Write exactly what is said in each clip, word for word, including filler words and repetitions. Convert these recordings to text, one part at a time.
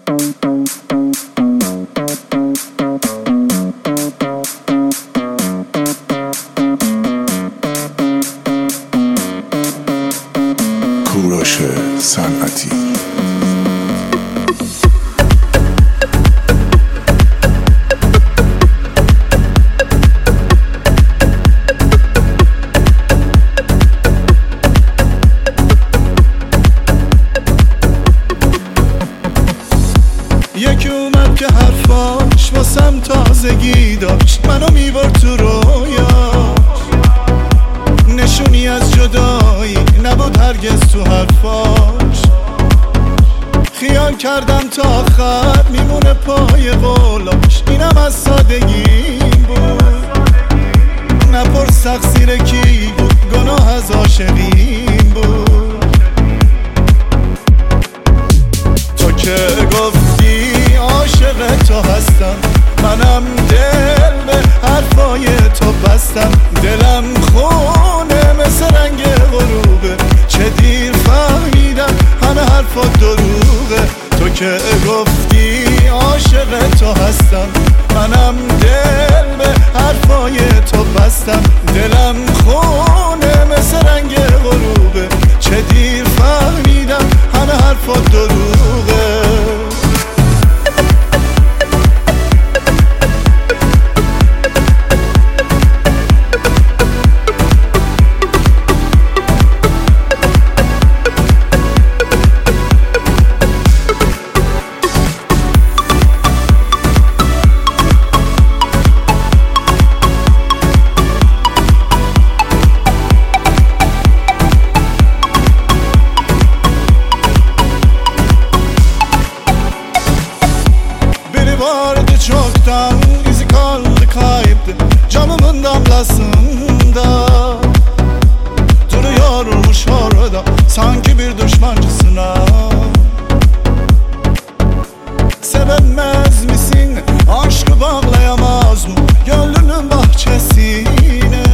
کوروش صنعتی. یکی اومد که حرفاش واسم تازگی داشت، منو میبرد تو رویاش، نشونی از جدایی نبود هرگز تو حرفاش. خیال کردم تا آخر میمونه پای قولاش، اینم از سادگیم بود. نپرس تقصیر کی بود، گناه از عاشقیم بود. تو که گفتی عاشق تو هستم، منم دل به حرفای تو بستم. دلم خونه مثل رنگ غروبه، چه دیر فهمیدم همه حرفات دروغه. تو که گفتی عاشق تو هستم، منم دل به حرفای تو بستم. دلم خونه مثل رنگ غروبه، چه دیر فهمیدم همه حرفات دروغه. Çok down, izi kaldı kayıptı, camımın damlasında duruyormuş orada, sanki bir düşmancısına. Sevemez misin, aşkı bağlayamaz mı gönlünün bahçesine?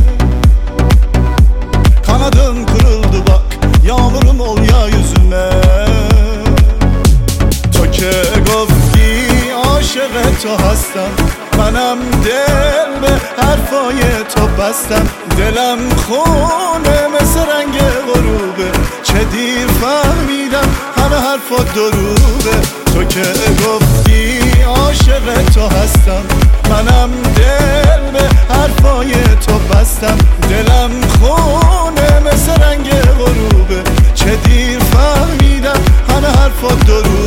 Kanadın kırıldı bak, yağmurum ol ya yüzüme. تو که گفتی عاشق تو هستم، منم دل به حرفای تو بستم. دلم خونه مثل رنگ غروبه، چه دیر فهمیدم همه حرفات دروغه. تو که گفتی عاشق تو هستم، منم دل به حرفای تو بستم. دلم خونه مثل رنگ غروبه، چه دیر فهمیدم همه حرفات دروغه.